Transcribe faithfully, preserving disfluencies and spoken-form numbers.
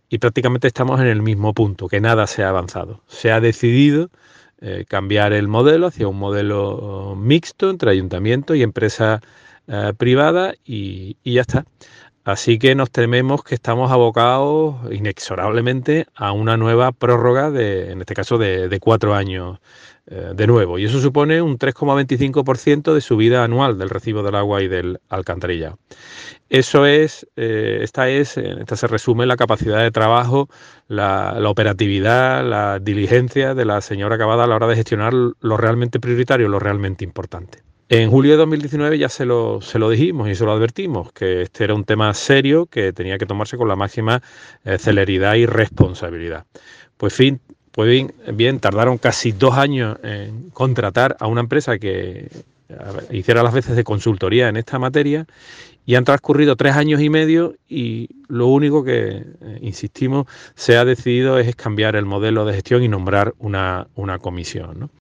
y prácticamente estamos en el mismo punto, que nada se ha avanzado. Se ha decidido eh, cambiar el modelo hacia un modelo mixto entre ayuntamiento y empresa eh, privada y, y ya está. Así que nos tememos que estamos abocados inexorablemente a una nueva prórroga, de, en este caso de, de cuatro años eh, de nuevo. Y eso supone un tres coma veinticinco por ciento de subida anual del recibo del agua y del alcantarillado. Eso es, eh, esta es, en esta se resume la capacidad de trabajo, la, la operatividad, la diligencia de la señora Cavada a la hora de gestionar lo realmente prioritario, lo realmente importante. En julio de dos mil diecinueve ya se lo, se lo dijimos y se lo advertimos, que este era un tema serio que tenía que tomarse con la máxima eh, celeridad y responsabilidad. Pues fin, pues bien, bien, tardaron casi dos años en contratar a una empresa que hiciera las veces de consultoría en esta materia y han transcurrido tres años y medio y lo único que, eh, insistimos, se ha decidido es cambiar el modelo de gestión y nombrar una, una comisión, ¿no?